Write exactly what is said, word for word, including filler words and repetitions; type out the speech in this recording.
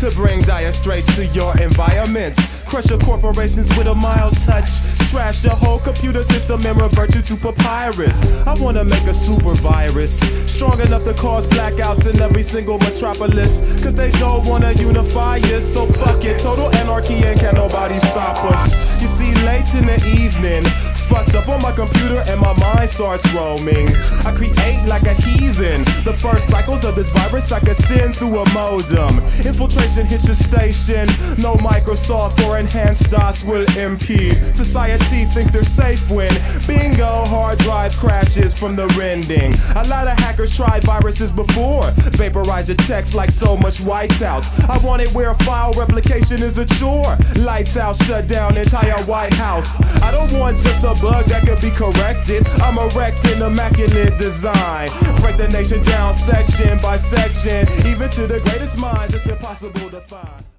to bring dire straits to your environments. Crush your corporations with a mild touch. Trash the whole computer system and revert you to papyrus. I wanna make a super virus strong enough to cause blackouts in every single metropolis. Cause they don't wanna unify us, so fuck it. Total anarchy and can't nobody stop us. You see, late in the evening, fucked up on my computer and my mind starts roaming. I create like a heathen. The first cycles of this virus I can send through a modem. Infiltration hit your station. No Microsoft or enhanced DOS will impede. Society thinks they're safe when bingo, hard drive crashes from the rending. A lot of hackers tried viruses before. Vaporize your text like so much whiteout. I want it where file replication is a chore. Lights out, shut down entire White House. I don't want just a bug that could be corrected. I'm erecting immaculate design. Break the nation down section by section. Even to the greatest minds, it's impossible to find.